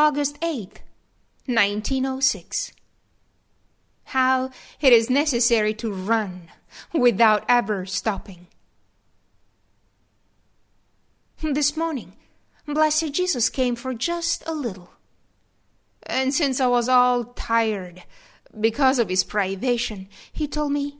August 8th, 1906. How it is necessary to run without ever stopping. This morning, Blessed Jesus came for just a little. And since I was all tired because of his privation, he told me,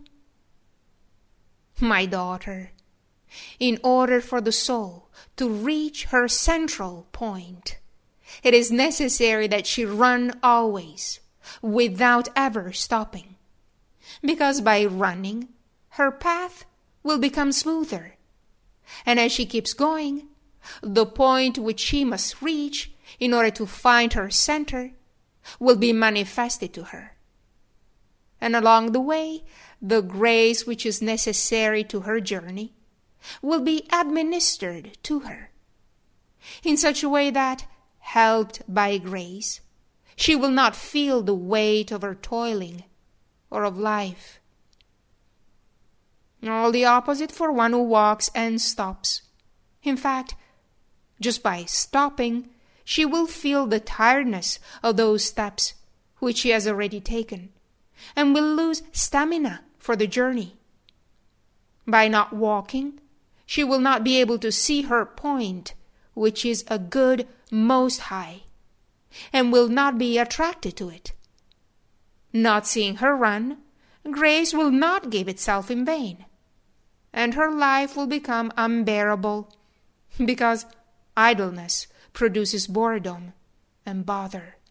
"My daughter, in order for the soul to reach her central point, it is necessary that she run always, without ever stopping. Because by running, her path will become smoother. And as she keeps going, the point which she must reach in order to find her center will be manifested to her. And along the way, the grace which is necessary to her journey will be administered to her, in such a way that, helped by grace, she will not feel the weight of her toiling or of life. All the opposite for one who walks and stops. In fact, just by stopping, she will feel the tiredness of those steps which she has already taken, and will lose stamina for the journey. By not walking, she will not be able to see her point, which is a good most high, and will not be attracted to it. Not seeing her run, grace will not give itself in vain, and her life will become unbearable, because idleness produces boredom and bother.